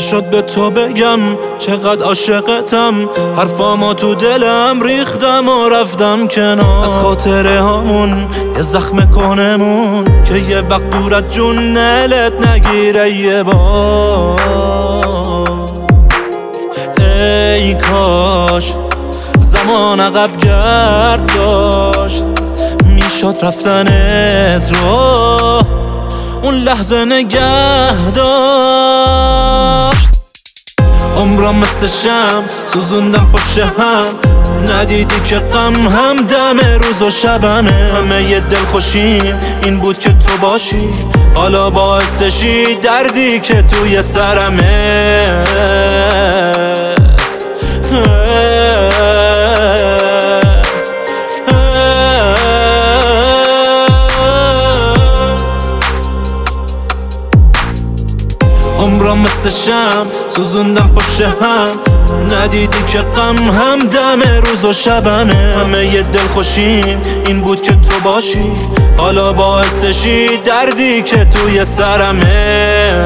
نشد به تو بگم چقدر عاشقتم، حرفامو تو دلم ریختم و رفتم کنار. از خاطره هامون یه زخم کنمون که یه وقت دور از جون نلت نگیره یه بار. ای کاش زمان عقب گرد داشت، میشد رفتنت رو اون لحظه نگه داشت. عمرم مثل شم سوزوندم پشت هم، ندیدی که غم هم دم روز و شبمه. همه یه دل خوشیم این بود که تو باشی، حالا باعثشی دردی که توی سرمه. عمرم مثل شم سوزوندم پشت هم، ندیدی که غم هم دم روز و شبمه. همه یه دل خوشیم این بود که تو باشی، حالا باعثشی دردی که توی سرمه.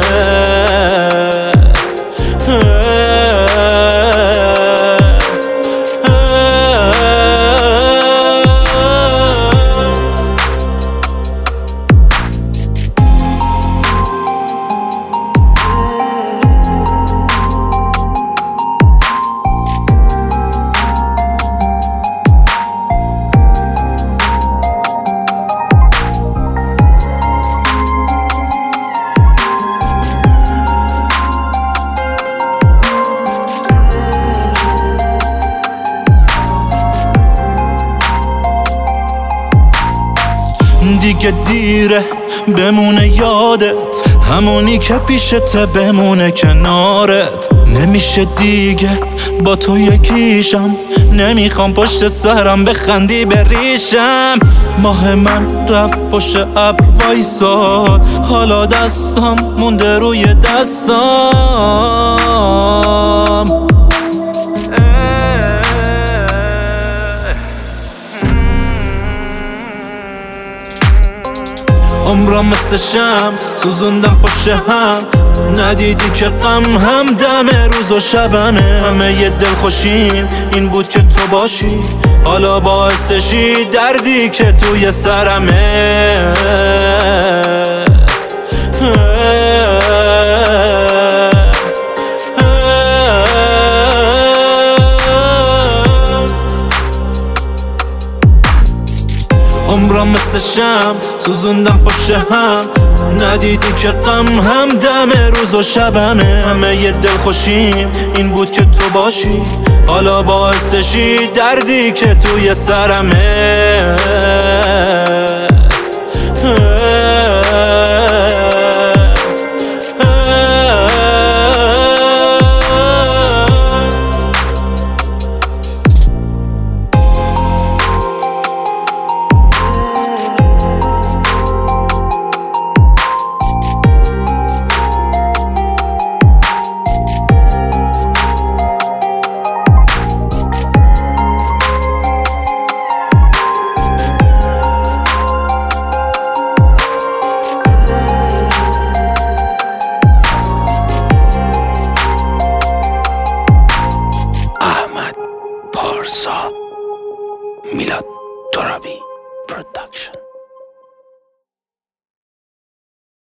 دیگه دیره بمونه یادت، همونی که پیشته بمونه کنارت. نمیشه دیگه با تو یکیشم، نمیخوام پشت سرم بخندی به ریشم. ماه من رفت پشت ابر وایساد، حالا دستام مونده روی دستام. عمرم مثل شم سوزوندم پشت هم، ندیدی که غم هم دم روز و شبمه. همه یه دل خوشیم این بود که تو باشی، حالا باعثشی دردی که توی سرمه. عمرم مثل شم سوزوندم پشت هم، ندیدی که غم هم دم روز و شبمه. همه یه دل خوشیم این بود که تو باشی، حالا باعثشی دردی که توی سرمه. پارسا میلاد ترابی پروداکشن.